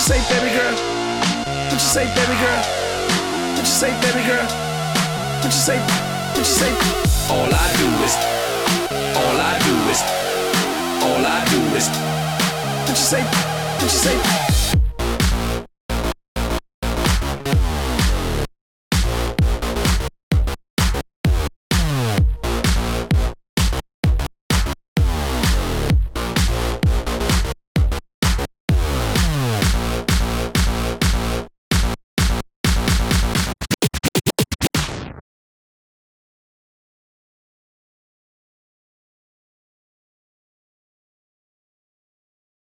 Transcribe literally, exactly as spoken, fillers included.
you say, baby girl? What you say, baby girl? What you say, baby girl? What you say? What you say? All I do is, all I do is, all I do is. What you say? What you say?